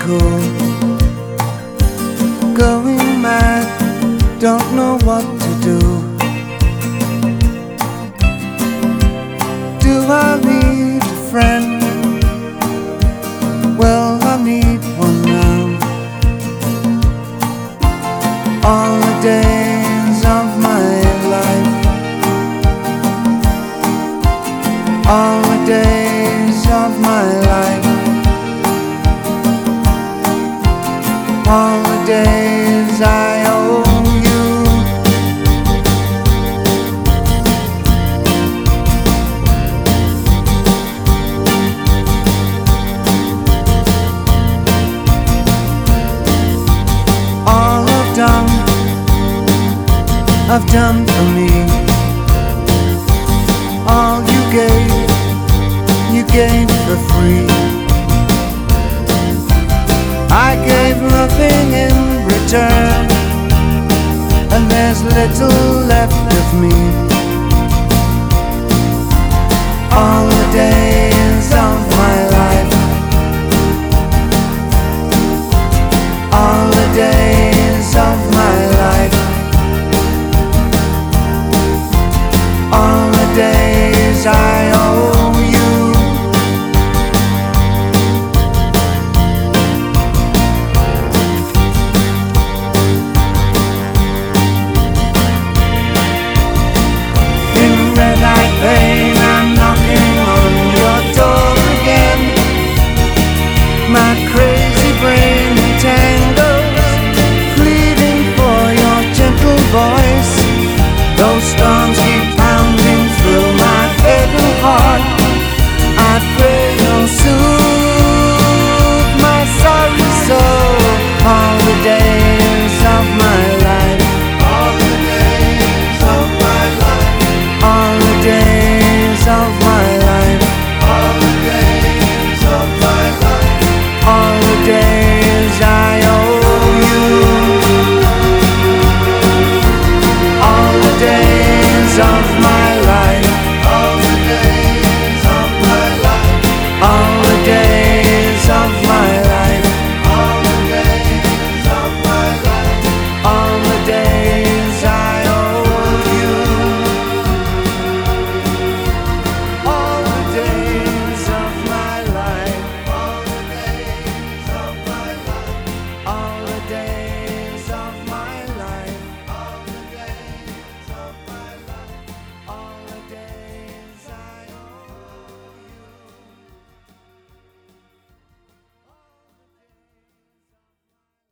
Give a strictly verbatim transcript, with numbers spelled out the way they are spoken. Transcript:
cool, going mad, don't know what to do. Do I need a friend? Well, I need one now. All the days of my life, all the days of my life, all the days I owe you. All I've done, I've done for me. All you gave, you gave for free. I gave nothing in return, and there's little left of me. All the days